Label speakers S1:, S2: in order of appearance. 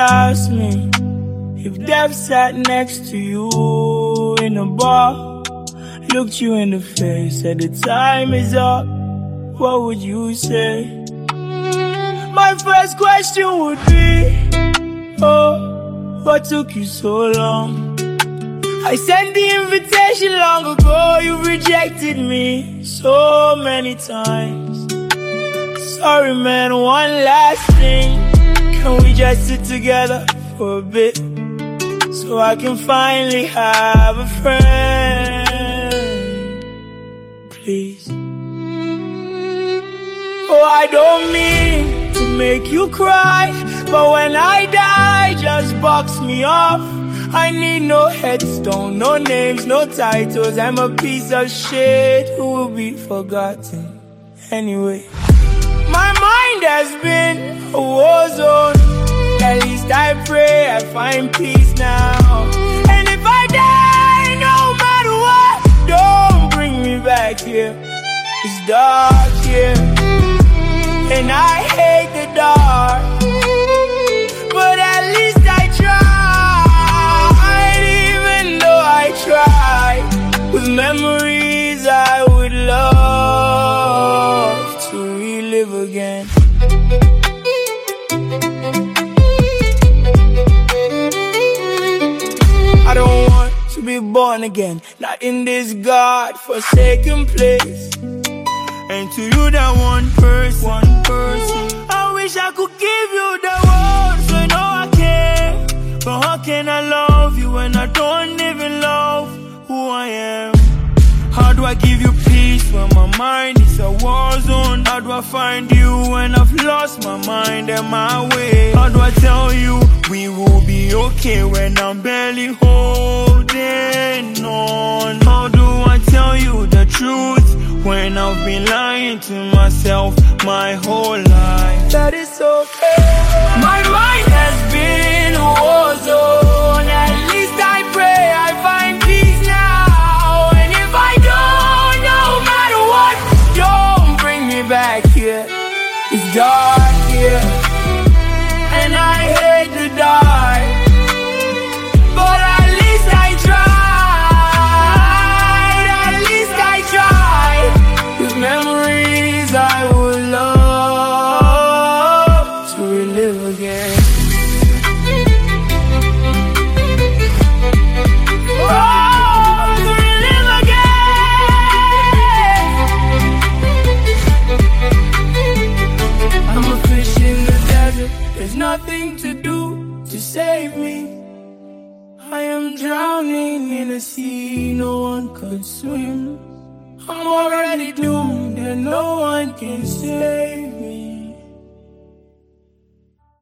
S1: ask me if death sat next to you in a bar, looked you in the face, said the time is up, what would you say? My first question would be, oh, what took you so long? I sent the invitation long ago, you rejected me so many times. Sorry man, one last thing, can we just sit together for a bit, so I can finally have a friend, please? Oh, I don't mean to make you cry, but when I die, just box me off. I need no headstone, no names, no titles. I'm a piece of shit who will be forgotten anyway. My mind has been a war zone. At least I pray I find peace now. And if I die, no matter what, don't bring me back here. It's dark here, and I hate the dark, but at least I tried. Even though I tried, with memories I would love to relive again. I don't want to be born again, not in this God-forsaken place. And to you, that one person, I wish I could give you the world, so no I can't. But how can I love you when I don't even love who I am? How do I give you peace when my mind is a war zone? How do I find you when I've lost my mind and my way? How do I tell you we will be okay when I'm barely holding on? How do I tell you the truth when I've been lying to myself my whole life? That is okay. My mind has been a war zone. At least I pray I find peace now. And if I don't, no matter what, don't bring me back here. It's dark here, and I hate to die, but at least I tried. At least I tried. With memories I would love to relive again. Oh, to relive again. I'm a fish in the desert, there's nothing to do to save me. I am drowning in a sea no one could swim. I'm already doomed and no one can save